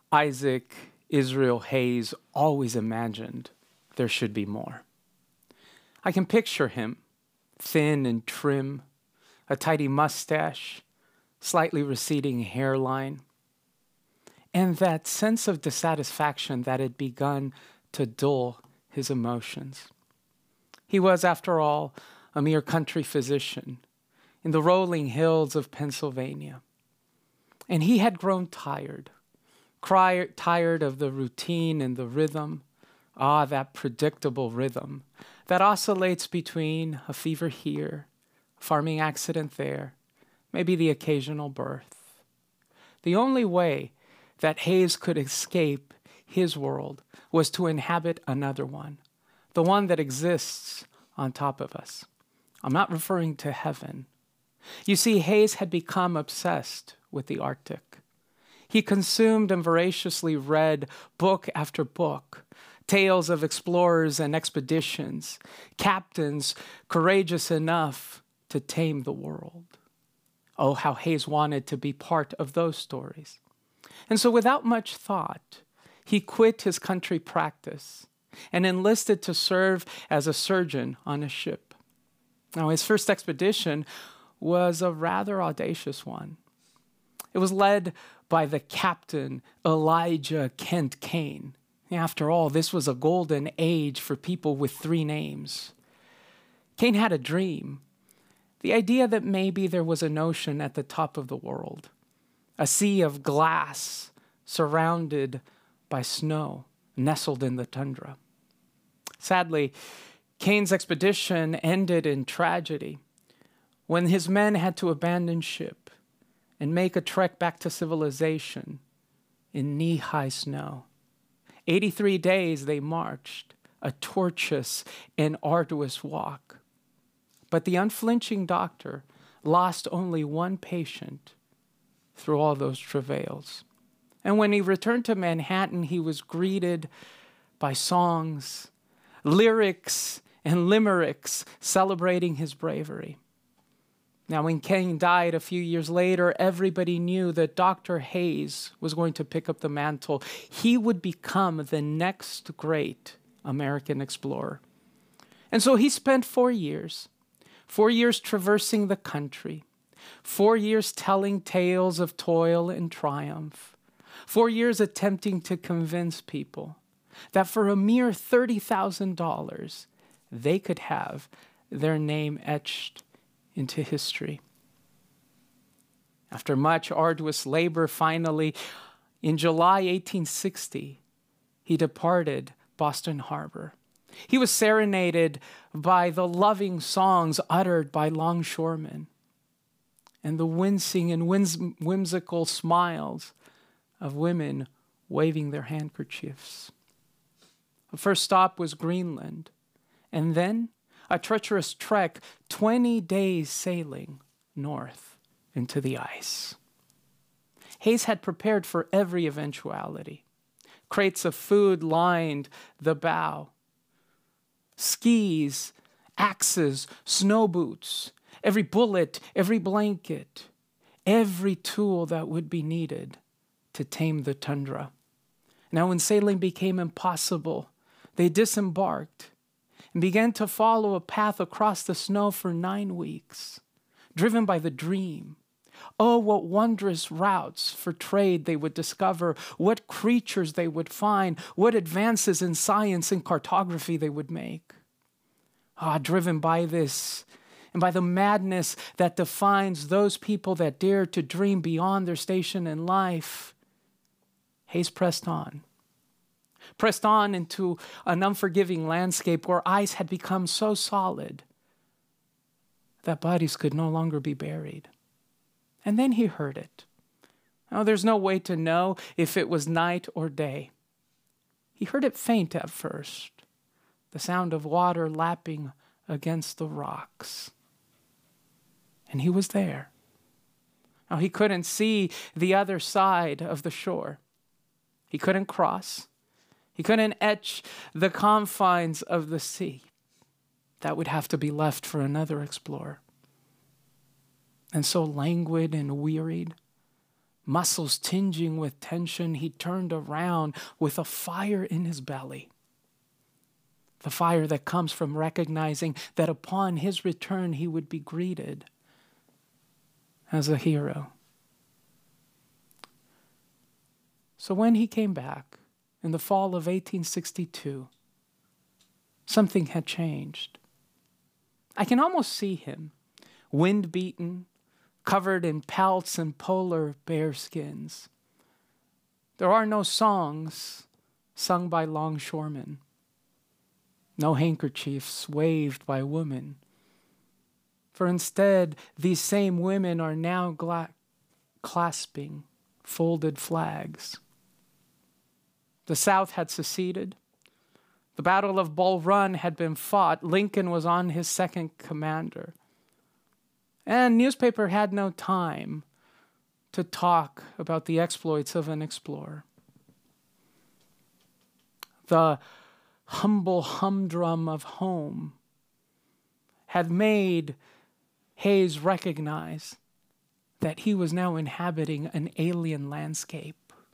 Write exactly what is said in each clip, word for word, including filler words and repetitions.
Isaac Israel Hayes always imagined there should be more. I can picture him, thin and trim, a tidy mustache, slightly receding hairline, and that sense of dissatisfaction that had begun to dull his emotions. He was, after all, a mere country physician in the rolling hills of Pennsylvania. And he had grown tired, cry, tired of the routine and the rhythm, ah, that predictable rhythm that oscillates between a fever here, a farming accident there, maybe the occasional birth. The only way that Hayes could escape his world was to inhabit another one, the one that exists on top of us. I'm not referring to heaven. You see, Hayes had become obsessed with the Arctic. He consumed and voraciously read book after book, tales of explorers and expeditions, captains courageous enough to tame the world. Oh, how Hayes wanted to be part of those stories. And so without much thought, he quit his country practice and enlisted to serve as a surgeon on a ship. Now, his first expedition was a rather audacious one. It was led by the captain, Elijah Kent Kane. After all, this was a golden age for people with three names. Kane had a dream, the idea that maybe there was an ocean at the top of the world, a sea of glass surrounded by snow, nestled in the tundra. Sadly, Kane's expedition ended in tragedy when his men had to abandon ship and make a trek back to civilization in knee-high snow. eighty-three days they marched, a tortuous and arduous walk. But the unflinching doctor lost only one patient through all those travails. And when he returned to Manhattan, he was greeted by songs, lyrics, and limericks celebrating his bravery. Now, when Kane died a few years later, everybody knew that Doctor Hayes was going to pick up the mantle. He would become the next great American explorer. And so he spent four years, four years traversing the country, four years telling tales of toil and triumph, four years attempting to convince people that for a mere thirty thousand dollars, they could have their name etched into history. After much arduous labor, finally, in July eighteen sixty, he departed Boston Harbor. He was serenaded by the loving songs uttered by longshoremen and the wincing and whims- whimsical smiles of women waving their handkerchiefs. The first stop was Greenland, and then a treacherous trek, twenty days sailing north into the ice. Hayes had prepared for every eventuality. Crates of food lined the bow. Skis, axes, snow boots, every bullet, every blanket, every tool that would be needed to tame the tundra. Now, when sailing became impossible, they disembarked and began to follow a path across the snow for nine weeks, driven by the dream. Oh, what wondrous routes for trade they would discover, what creatures they would find, what advances in science and cartography they would make. Ah, driven by this and by the madness that defines those people that dare to dream beyond their station in life, Hayes pressed on. Pressed on into an unforgiving landscape where ice had become so solid that bodies could no longer be buried. And then he heard it. Oh, there's no way to know if it was night or day. He heard it faint at first, the sound of water lapping against the rocks. And he was there. Now, he couldn't see the other side of the shore. He couldn't cross. He couldn't etch the confines of the sea. That would have to be left for another explorer. And so languid and wearied, muscles tinging with tension, he turned around with a fire in his belly. The fire that comes from recognizing that upon his return he would be greeted as a hero. So when he came back in the fall of eighteen sixty-two, something had changed. I can almost see him, wind-beaten, covered in pelts and polar bear skins. There are no songs sung by longshoremen, no handkerchiefs waved by women. For instead, these same women are now gla- clasping folded flags. The South had seceded. The Battle of Bull Run had been fought. Lincoln was on his second commander. And newspaper had no time to talk about the exploits of an explorer. The humble humdrum of home had made Hayes recognize that he was now inhabiting an alien landscape.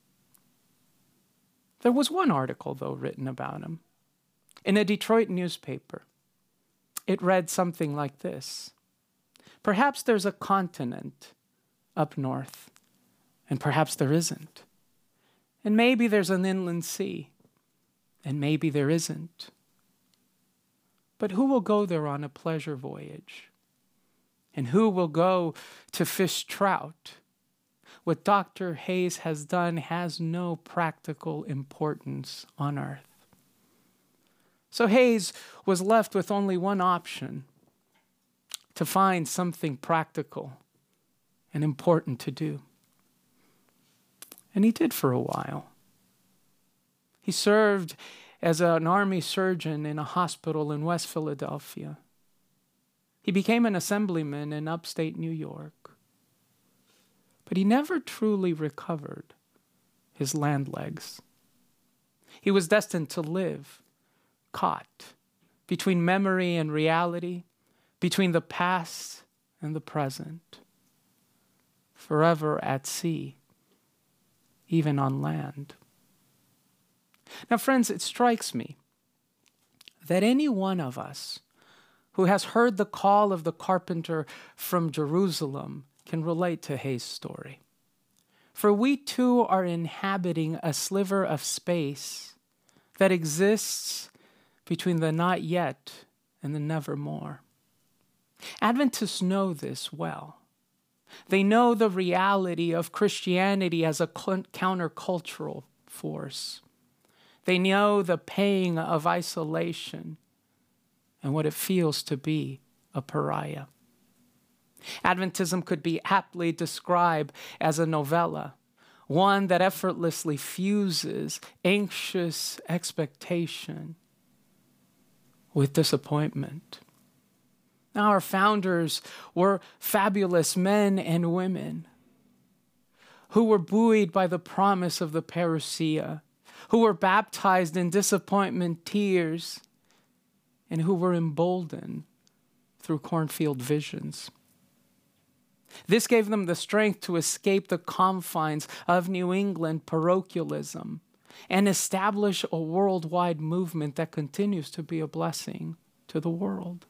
There was one article, though, written about him in a Detroit newspaper. It read something like this: perhaps there's a continent up north, and perhaps there isn't. And maybe there's an inland sea, and maybe there isn't. But who will go there on a pleasure voyage? And who will go to fish trout? What Doctor Hayes has done has no practical importance on earth. So Hayes was left with only one option: to find something practical and important to do. And he did for a while. He served as an army surgeon in a hospital in West Philadelphia. He became an assemblyman in upstate New York. But he never truly recovered his land legs. He was destined to live, caught between memory and reality, between the past and the present, forever at sea, even on land. Now, friends, it strikes me that any one of us who has heard the call of the carpenter from Jerusalem can relate to Hayes' story. For we too are inhabiting a sliver of space that exists between the not yet and the nevermore. Adventists know this well. They know the reality of Christianity as a countercultural force. They know the pain of isolation and what it feels to be a pariah. Adventism could be aptly described as a novella, one that effortlessly fuses anxious expectation with disappointment. Now, our founders were fabulous men and women who were buoyed by the promise of the parousia, who were baptized in disappointment tears, and who were emboldened through cornfield visions. This gave them the strength to escape the confines of New England parochialism and establish a worldwide movement that continues to be a blessing to the world.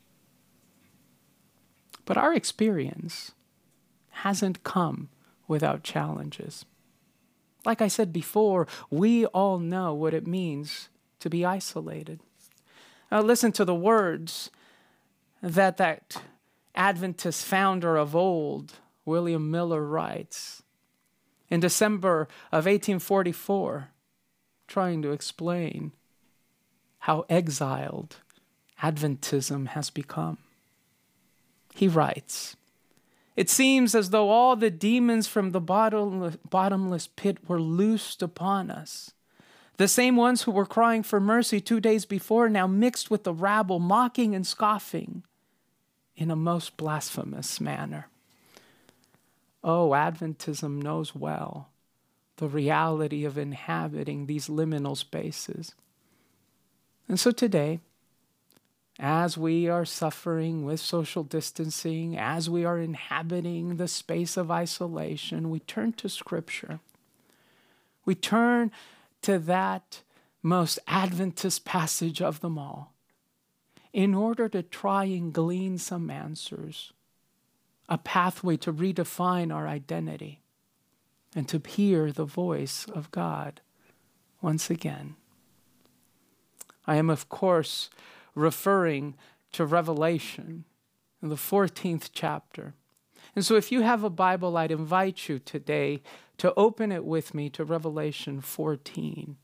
But our experience hasn't come without challenges. Like I said before, we all know what it means to be isolated. Now listen to the words that that Adventist founder of old, William Miller, writes in December of eighteen forty-four, trying to explain how exiled Adventism has become. He writes, "It seems as though all the demons from the bottomless, bottomless pit were loosed upon us. The same ones who were crying for mercy two days before now mixed with the rabble, mocking and scoffing in a most blasphemous manner." Oh, Adventism knows well the reality of inhabiting these liminal spaces. And so today, as we are suffering with social distancing, as we are inhabiting the space of isolation, we turn to Scripture. We turn to that most Adventist passage of them all in order to try and glean some answers, a pathway to redefine our identity and to hear the voice of God once again. I am, of course, referring to Revelation in the fourteenth chapter. And so if you have a Bible, I'd invite you today to open it with me to Revelation fourteen.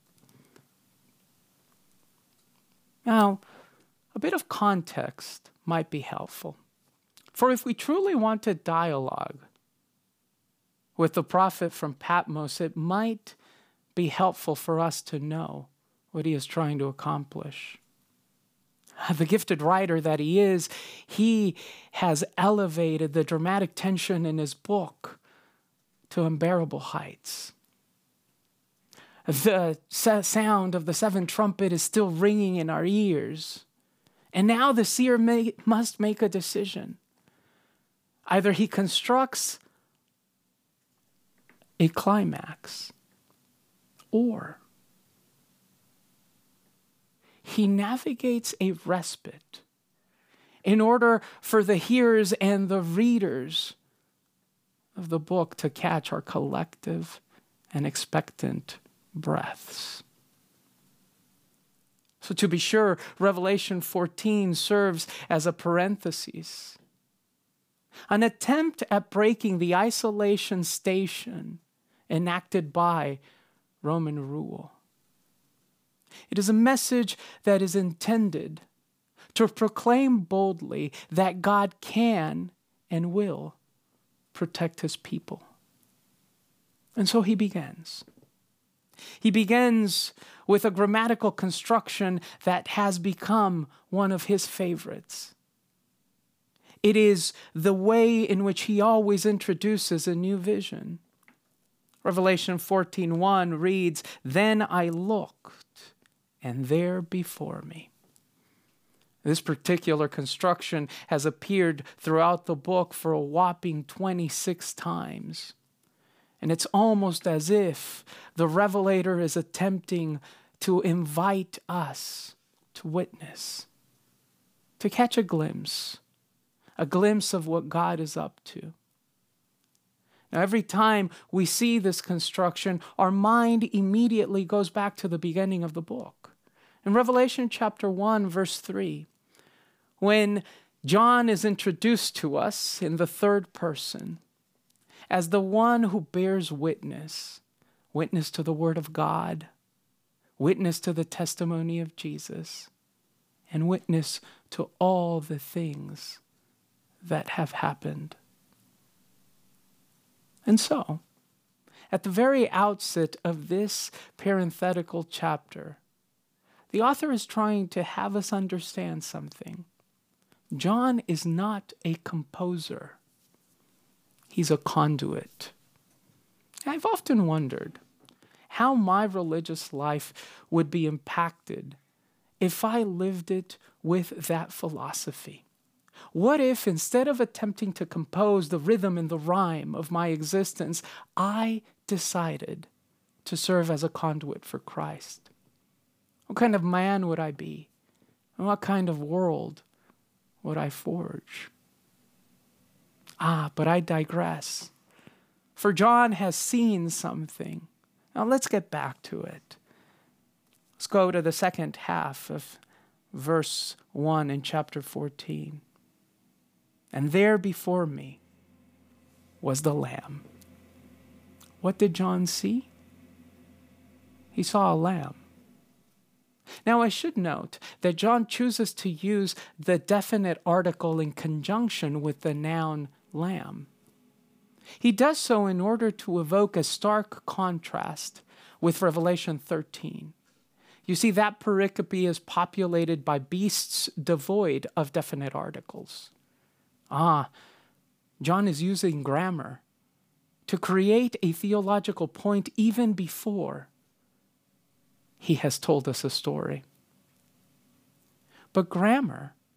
Now, a bit of context might be helpful. For if we truly want to dialogue with the prophet from Patmos, it might be helpful for us to know what he is trying to accomplish. The gifted writer that he is, he has elevated the dramatic tension in his book to unbearable heights. The sound of the seventh trumpet is still ringing in our ears. And now the seer may, must make a decision. Either he constructs a climax, or he navigates a respite in order for the hearers and the readers of the book to catch our collective and expectant breaths. So to be sure, Revelation fourteen serves as a parenthesis, an attempt at breaking the isolation station enacted by Roman rule. It is a message that is intended to proclaim boldly that God can and will protect his people. And so he begins. He begins with a grammatical construction that has become one of his favorites. It is the way in which he always introduces a new vision. Revelation fourteen one reads, "Then I looked, and there before me." This particular construction has appeared throughout the book for a whopping twenty-six times. And it's almost as if the revelator is attempting to invite us to witness, to catch a glimpse, a glimpse of what God is up to. Now, every time we see this construction, our mind immediately goes back to the beginning of the book. In Revelation chapter one, verse three, when John is introduced to us in the third person as the one who bears witness, witness to the word of God, witness to the testimony of Jesus, and witness to all the things that have happened. And so, at the very outset of this parenthetical chapter, the author is trying to have us understand something. John is not a composer. He's a conduit. I've often wondered how my religious life would be impacted if I lived it with that philosophy. What if, instead of attempting to compose the rhythm and the rhyme of my existence, I decided to serve as a conduit for Christ? What kind of man would I be? And what kind of world would I forge? Ah, but I digress. For John has seen something. Now let's get back to it. Let's go to the second half of verse one in chapter fourteen. And there before me was the Lamb. What did John see? He saw a lamb. Now I should note that John chooses to use the definite article in conjunction with the noun lamb. He does so in order to evoke a stark contrast with Revelation thirteen. You see, that pericope is populated by beasts devoid of definite articles. Ah, John is using grammar to create a theological point even before he has told us a story. But grammar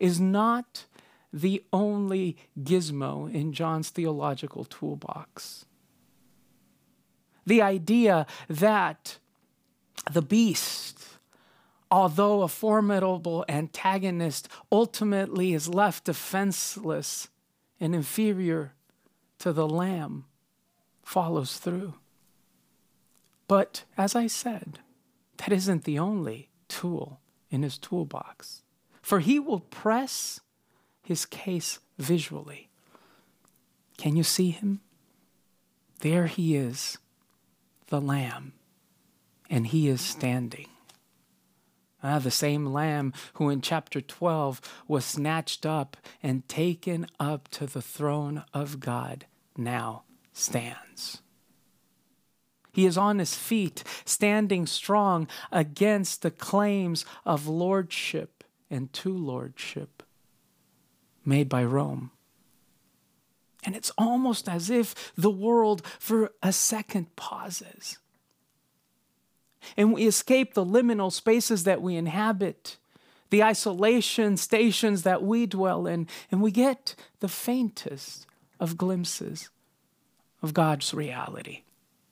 is not the only gizmo in John's theological toolbox. The idea that the beast, although a formidable antagonist, ultimately is left defenseless and inferior to the lamb, follows through. But as I said, that isn't the only tool in his toolbox. For he will press his case visually. Can you see him? There he is, the lamb, and he is standing. Ah, the same lamb who in chapter twelve was snatched up and taken up to the throne of God now stands. He is on his feet, standing strong against the claims of lordship and to lordship made by Rome. And it's almost as if the world for a second pauses. And we escape the liminal spaces that we inhabit, the isolation stations that we dwell in, and we get the faintest of glimpses of God's reality.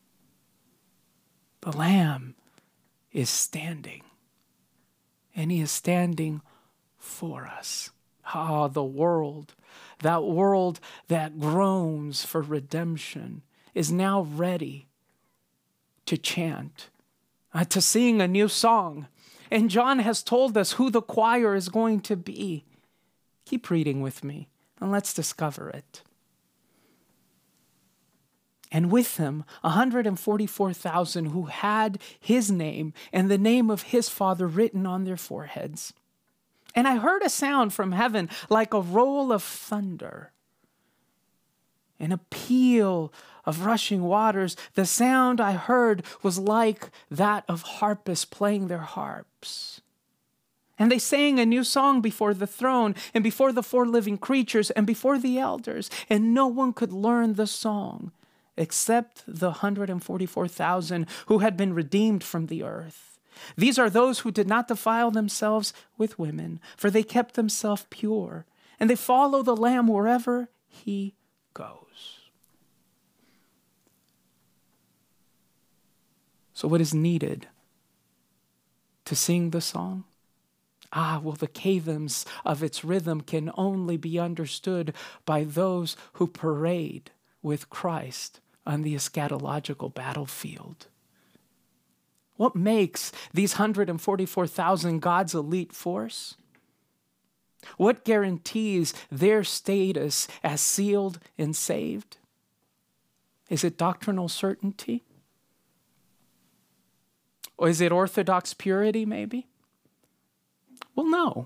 The Lamb is standing, and he is standing for us. Ah, the world, that world that groans for redemption, is now ready to chant, uh, to sing a new song. And John has told us who the choir is going to be. Keep reading with me, and let's discover it. And with him, one hundred forty-four thousand who had his name and the name of his Father written on their foreheads. And I heard a sound from heaven like a roll of thunder, and a peal of rushing waters. The sound I heard was like that of harpists playing their harps. And they sang a new song before the throne and before the four living creatures and before the elders. And no one could learn the song except the one hundred forty-four thousand who had been redeemed from the earth. These are those who did not defile themselves with women, for they kept themselves pure, and they follow the Lamb wherever he goes. So what is needed to sing the song? Ah, well, the cadence of its rhythm can only be understood by those who parade with Christ on the eschatological battlefield. What makes these one hundred forty-four thousand God's elite force? What guarantees their status as sealed and saved? Is it doctrinal certainty? Or is it orthodox purity, maybe? Well, no.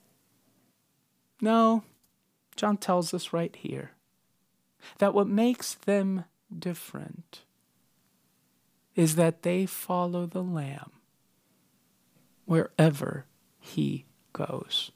No, John tells us right here that what makes them different is that they follow the Lamb wherever he goes.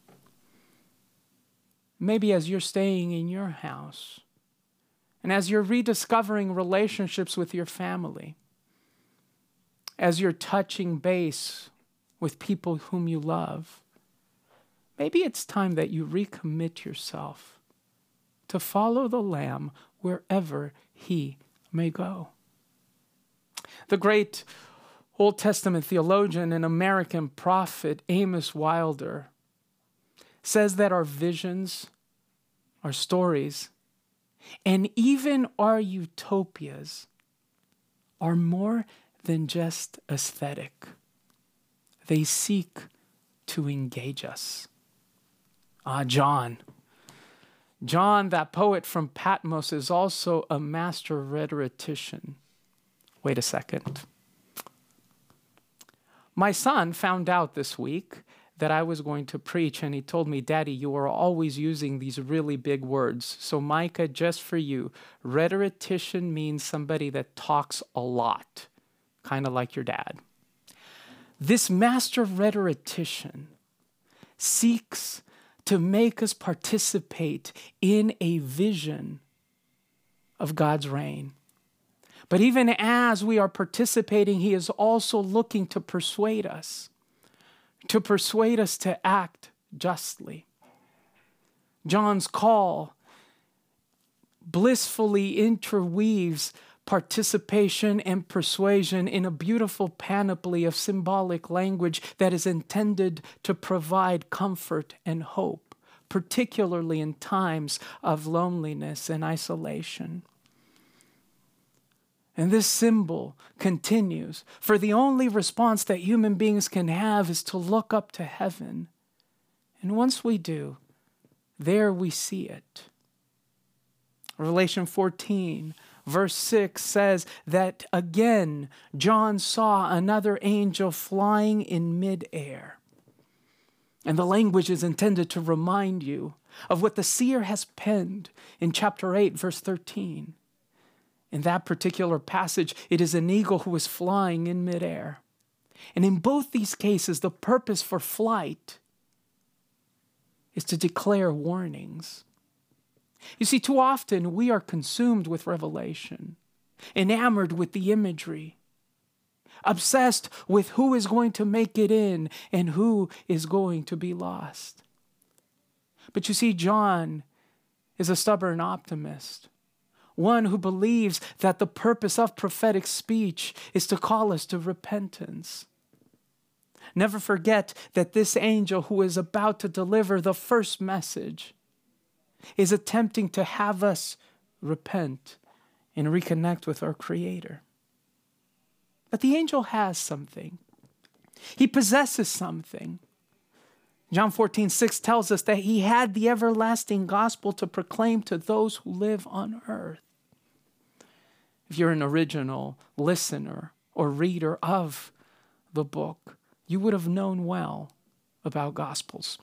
Maybe as you're staying in your house, and as you're rediscovering relationships with your family, as you're touching base with people whom you love, maybe it's time that you recommit yourself to follow the Lamb wherever he may go. The great Old Testament theologian and American prophet Amos Wilder says that our visions, our stories, and even our utopias are more than just aesthetic. They seek to engage us. Ah, John. John, that poet from Patmos, is also a master rhetorician. Wait a second. My son found out this week that I was going to preach, and he told me, Daddy, you are always using these really big words. So Micah, just for you, rhetorician means somebody that talks a lot, kind of like your dad. This master rhetorician seeks to make us participate in a vision of God's reign. But even as we are participating, he is also looking to persuade us, to persuade us to act justly, John's call blissfully interweaves participation and persuasion in a beautiful panoply of symbolic language that is intended to provide comfort and hope, particularly in times of loneliness and isolation. And this symbol continues, for the only response that human beings can have is to look up to heaven. And once we do, there we see it. Revelation fourteen, verse six says that again, John saw another angel flying in midair. And the language is intended to remind you of what the seer has penned in chapter eight, verse thirteen. In that particular passage, it is an eagle who is flying in midair. And in both these cases, the purpose for flight is to declare warnings. You see, too often we are consumed with revelation, enamored with the imagery, obsessed with who is going to make it in and who is going to be lost. But you see, John is a stubborn optimist, one who believes that the purpose of prophetic speech is to call us to repentance. Never forget that this angel who is about to deliver the first message is attempting to have us repent and reconnect with our Creator. But the angel has something. He possesses something. John fourteen six tells us that he had the everlasting gospel to proclaim to those who live on earth. If you're an original listener or reader of the book, you would have known well about Gospels.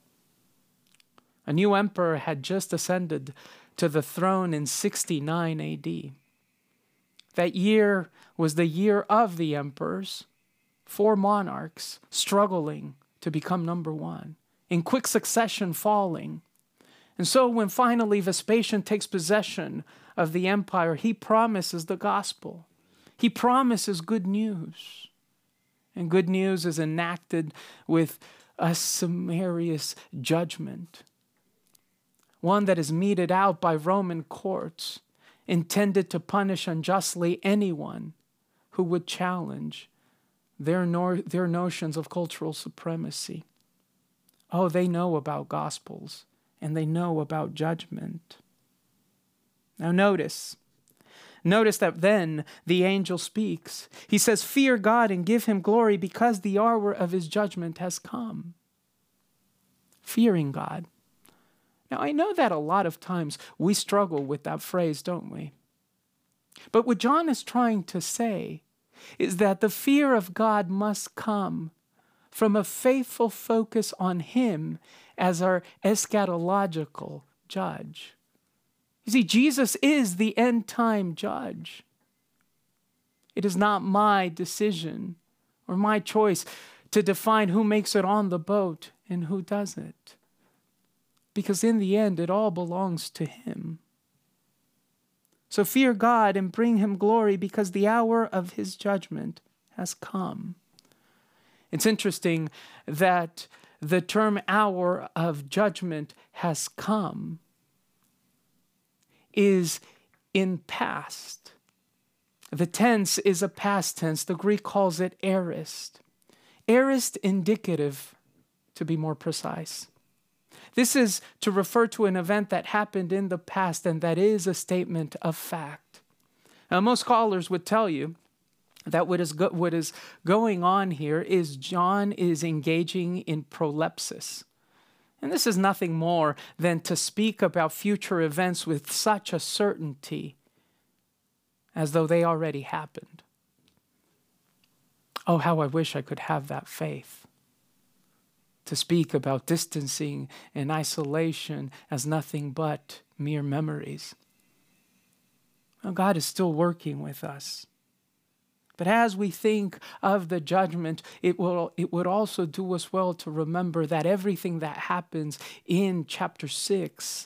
A new emperor had just ascended to the throne in sixty-nine A D. That year was the year of the emperors, four monarchs struggling to become number one, in quick succession falling. And so when finally Vespasian takes possession of the empire, he promises the gospel. He promises good news. And good news is enacted with a summarious judgment, one that is meted out by Roman courts, intended to punish unjustly anyone who would challenge their, nor- their notions of cultural supremacy. Oh, they know about gospels, and they know about judgment. Now notice, notice that then the angel speaks. He says, "Fear God and give him glory because the hour of his judgment has come." Fearing God. Now, I know that a lot of times we struggle with that phrase, don't we? But what John is trying to say is that the fear of God must come from a faithful focus on him as our eschatological judge. You see, Jesus is the end-time judge. It is not my decision or my choice to define who makes it on the boat and who doesn't. Because in the end, it all belongs to him. So fear God and bring him glory because the hour of his judgment has come. It's interesting that the term hour of judgment has come is in past. The tense is a past tense. The Greek calls it aorist. Aorist indicative, to be more precise. This is to refer to an event that happened in the past and that is a statement of fact. Now, most scholars would tell you that what is, go- what is going on here is John is engaging in prolepsis. And this is nothing more than to speak about future events with such a certainty as though they already happened. Oh, how I wish I could have that faith to speak about distancing and isolation as nothing but mere memories. Well, God is still working with us. But as we think of the judgment, it will it would also do us well to remember that everything that happens in chapter six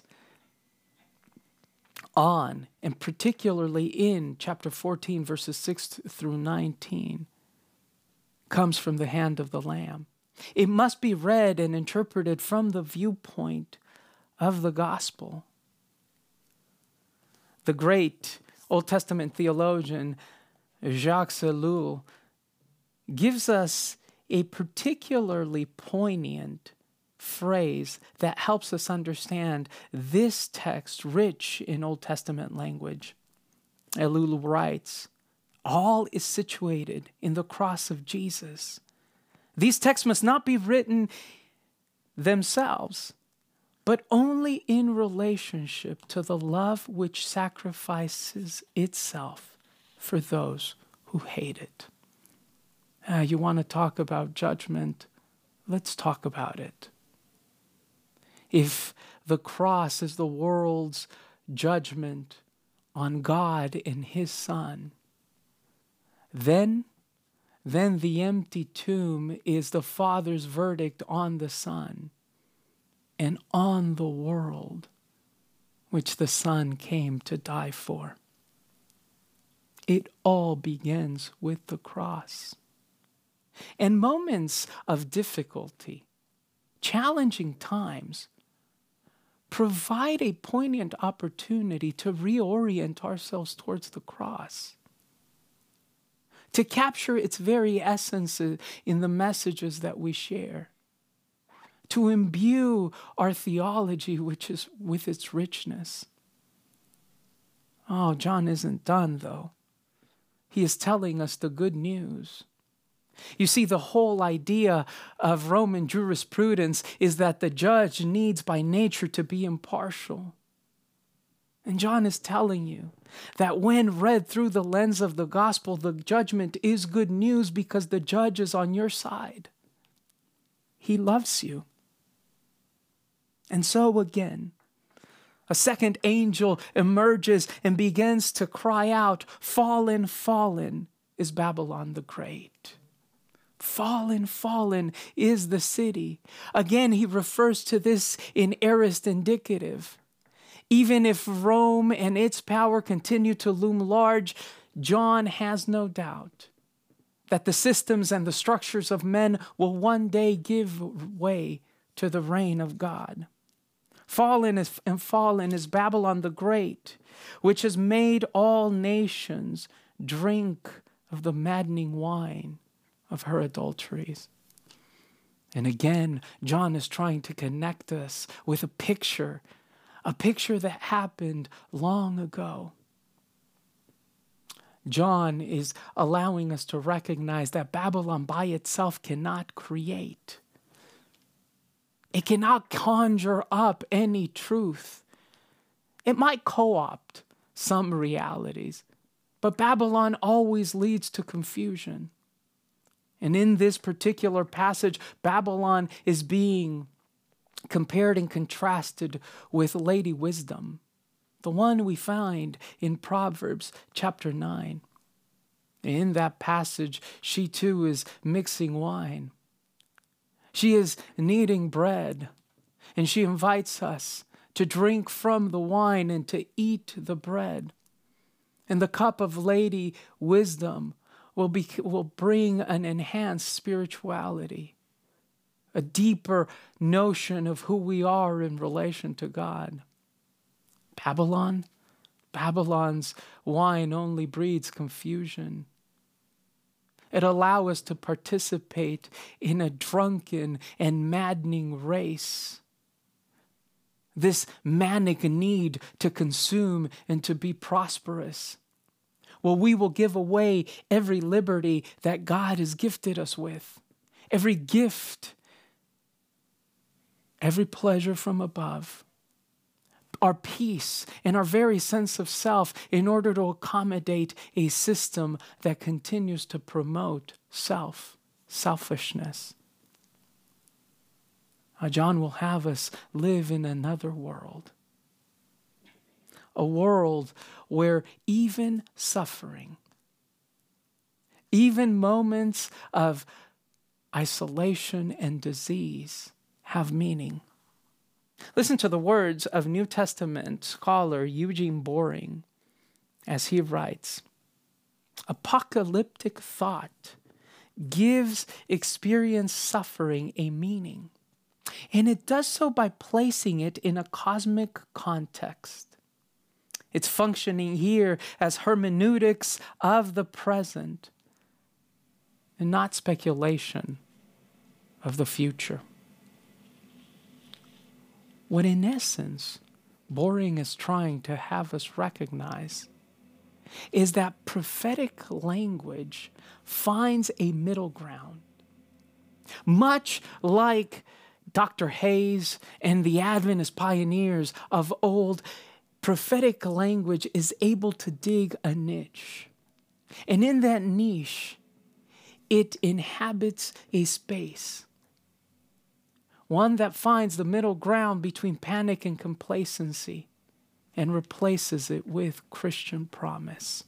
on, and particularly in chapter fourteen, verses six through nineteen, comes from the hand of the Lamb. It must be read and interpreted from the viewpoint of the gospel. The great Old Testament theologian Jacques Ellul gives us a particularly poignant phrase that helps us understand this text rich in Old Testament language. Ellul writes, "All is situated in the cross of Jesus. These texts must not be written themselves, but only in relationship to the love which sacrifices itself for those who hate it." Uh, you want to talk about judgment? Let's talk about it. If the cross is the world's judgment on God and his Son, then, then the empty tomb is the Father's verdict on the Son and on the world which the Son came to die for. It all begins with the cross. And moments of difficulty, challenging times, provide a poignant opportunity to reorient ourselves towards the cross, to capture its very essence in the messages that we share, to imbue our theology which is with its richness. Oh, John isn't done, though. He is telling us the good news. You see, the whole idea of Roman jurisprudence is that the judge needs by nature to be impartial. And John is telling you that when read through the lens of the gospel, the judgment is good news because the judge is on your side. He loves you. And so again, a second angel emerges and begins to cry out, "Fallen, fallen is Babylon the Great." Fallen, fallen is the city. Again, he refers to this in aorist indicative. Even if Rome and its power continue to loom large, John has no doubt that the systems and the structures of men will one day give way to the reign of God. Fallen is, and fallen is Babylon the Great, which has made all nations drink of the maddening wine of her adulteries. And again, John is trying to connect us with a picture, a picture that happened long ago. John is allowing us to recognize that Babylon by itself cannot create. It cannot conjure up any truth. It might co-opt some realities, but Babylon always leads to confusion. And in this particular passage, Babylon is being compared and contrasted with Lady Wisdom, the one we find in Proverbs chapter nine. In that passage, she too is mixing wine. She is kneading bread, and she invites us to drink from the wine and to eat the bread. And the cup of Lady Wisdom will be will bring an enhanced spirituality, a deeper notion of who we are in relation to God. Babylon, Babylon's wine only breeds confusion. It allows us to participate in a drunken and maddening race. This manic need to consume and to be prosperous. Well, we will give away every liberty that God has gifted us with, every gift, every pleasure from above, our peace and our very sense of self in order to accommodate a system that continues to promote self, selfishness. Uh, John will have us live in another world. A world where even suffering, even moments of isolation and disease have meaning. Listen to the words of New Testament scholar Eugene Boring as he writes, "Apocalyptic thought gives experienced suffering a meaning. And it does so by placing it in a cosmic context. It's functioning here as hermeneutics of the present and not speculation of the future. What in essence Boring is trying to have us recognize is that prophetic language finds a middle ground. Much like Doctor Hayes and the Adventist pioneers of old, prophetic language is able to dig a niche. And in that niche, it inhabits a space. One that finds the middle ground between panic and complacency and replaces it with Christian promise.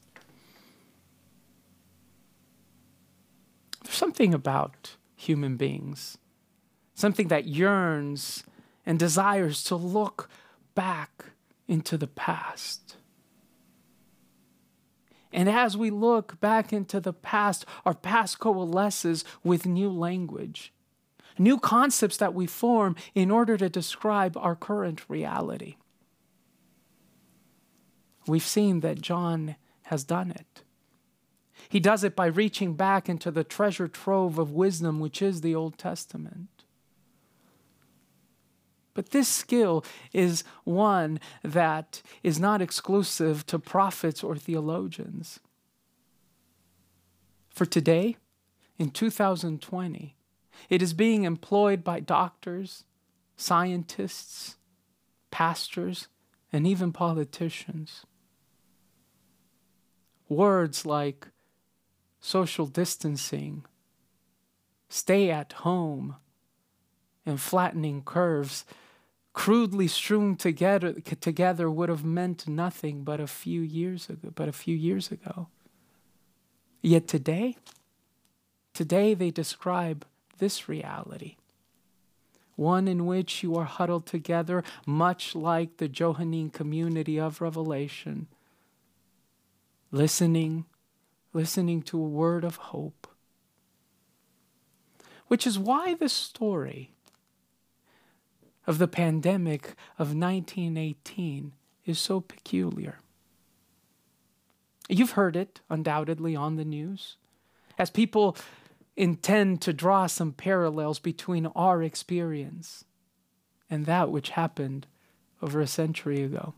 There's something about human beings, something that yearns and desires to look back into the past. And as we look back into the past, our past coalesces with new language, new concepts that we form in order to describe our current reality. We've seen that John has done it. He does it by reaching back into the treasure trove of wisdom, which is the Old Testament. But this skill is one that is not exclusive to prophets or theologians. For today, in two thousand twenty, it is being employed by doctors, scientists, pastors, and even politicians. Words like social distancing, stay at home, and flattening curves, crudely strewn together, together would have meant nothing but a few years ago, but a few years ago. Yet today, today they describe this reality, one in which you are huddled together, much like the Johannine community of Revelation, listening, listening to a word of hope. Which is why the story of the pandemic of nineteen eighteen is so peculiar. You've heard it, undoubtedly, on the news, as people intend to draw some parallels between our experience and that which happened over a century ago.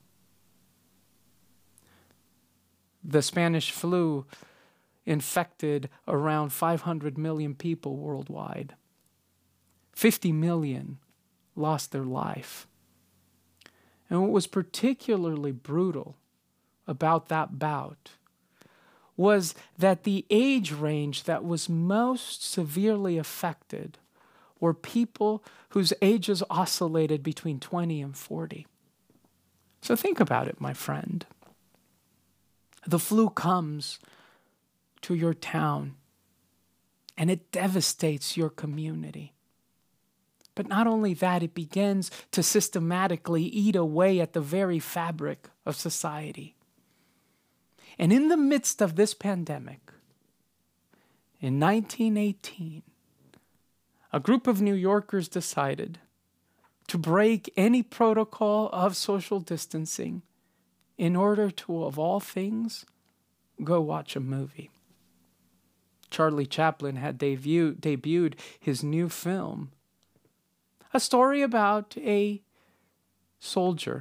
The Spanish flu infected around five hundred million people worldwide. fifty million lost their life. And what was particularly brutal about that bout was that the age range that was most severely affected were people whose ages oscillated between twenty and forty. So think about it, my friend. The flu comes to your town and it devastates your community. But not only that, it begins to systematically eat away at the very fabric of society. And in the midst of this pandemic, in nineteen eighteen, a group of New Yorkers decided to break any protocol of social distancing in order to, of all things, go watch a movie. Charlie Chaplin had debu- debuted his new film, a story about a soldier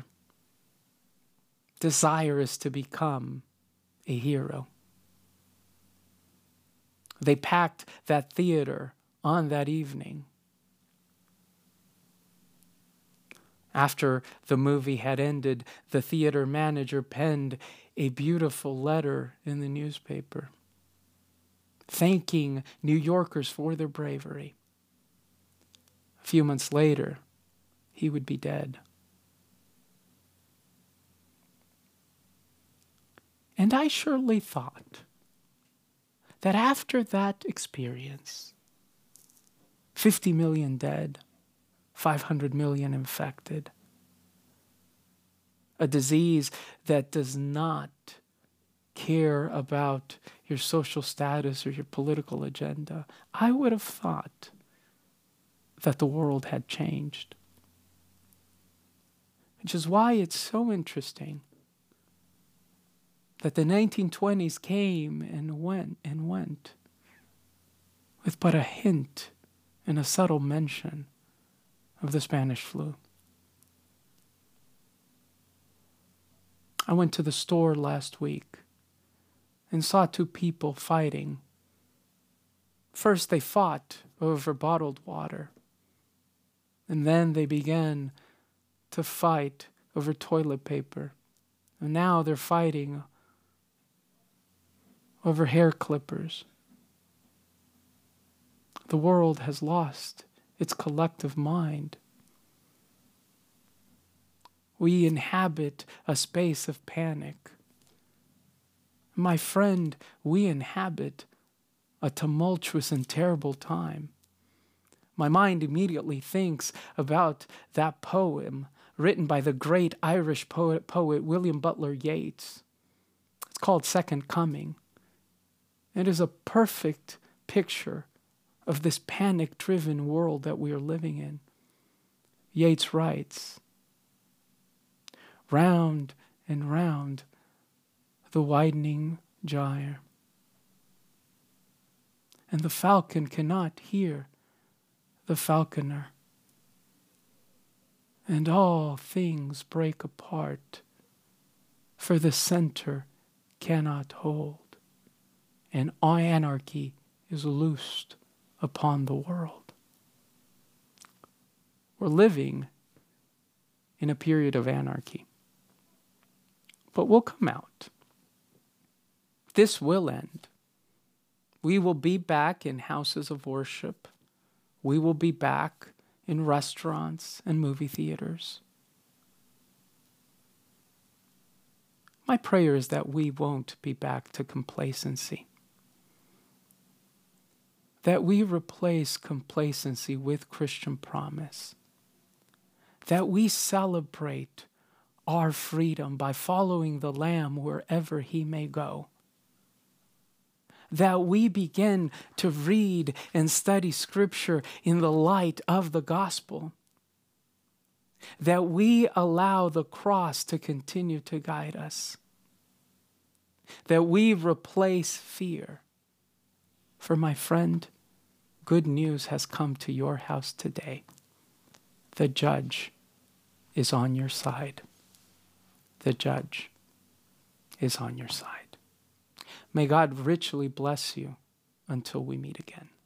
desirous to become a hero. They packed that theater on that evening. After the movie had ended, the theater manager penned a beautiful letter in the newspaper, thanking New Yorkers for their bravery. A few months later, he would be dead. And I surely thought that after that experience, fifty million dead, five hundred million infected, a disease that does not care about your social status or your political agenda, I would have thought that the world had changed. Which is why it's so interesting that the nineteen twenties came and went and went with but a hint and a subtle mention of the Spanish flu. I went to the store last week and saw two people fighting. First, they fought over bottled water, and then they began to fight over toilet paper. And now they're fighting over hair clippers. The world has lost its collective mind. We inhabit a space of panic. My friend, we inhabit a tumultuous and terrible time. My mind immediately thinks about that poem written by the great Irish poet, poet William Butler Yeats. It's called Second Coming. It is a perfect picture of this panic-driven world that we are living in. Yeats writes, "Round and round the widening gyre, and the falcon cannot hear the falconer, and all things break apart, for the center cannot hold, and anarchy is loosed upon the world." We're living in a period of anarchy, but we'll come out. This will end. We will be back in houses of worship. We will be back in restaurants and movie theaters. My prayer is that we won't be back to complacency. That we replace complacency with Christian promise. That we celebrate our freedom by following the Lamb wherever he may go. That we begin to read and study Scripture in the light of the gospel. That we allow the cross to continue to guide us. That we replace fear. For my friend, good news has come to your house today. The judge is on your side. The judge is on your side. May God richly bless you until we meet again.